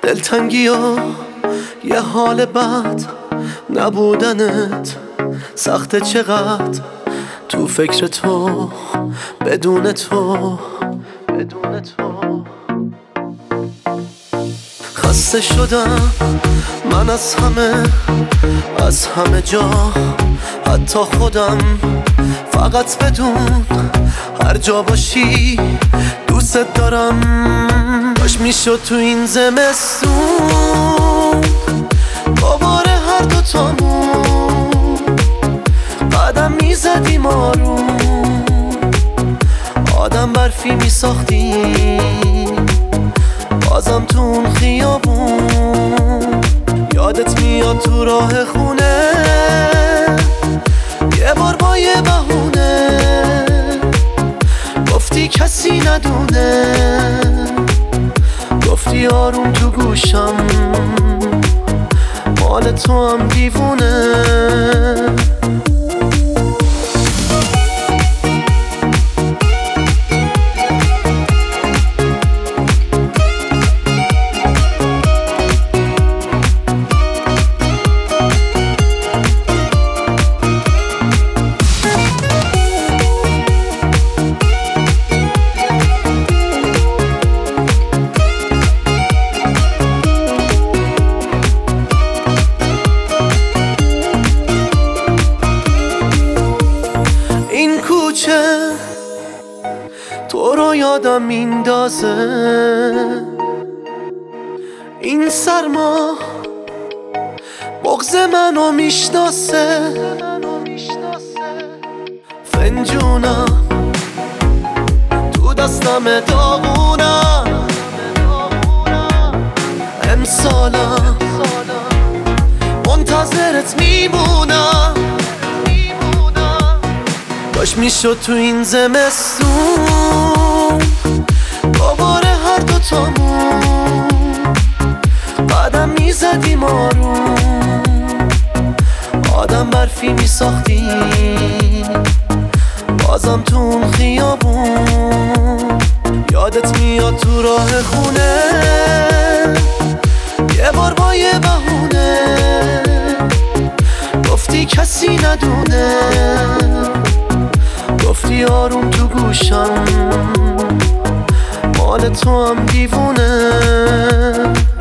دلتنگی و یه حال بد نبودنت سخته چقدر تو فکر تو بدون تو خسته شدم من از همه جا حتی خودم فقط بدون هر جا باشی دوست دارم باش میشد تو این زمستون دوباره هر دوتامون قدم میزدیم آروم آدم برفی میساختیم بازم تو اون خیابون یادت میاد تو راه خونه یه بار با یه بهونه گفتی کسی ندونه گفتی آروم تو گوشم مال تو هم دیوونه این کوچه تو رو یادم میندازه این سرما بغض منو میشناسه فنجونم تو دستم داغونم امسالم منتظرت میمونم باش میشد تو این زمستون دوباره هر دوتامون قدم میزدیم آروم آدم برفی میساختیم بازم تو اون خیابون یادت میاد تو راه خونه یه بار با یه بهونه گفتی کسی ندونه گفتی آروم تو گوشم مال تو هم دیوونه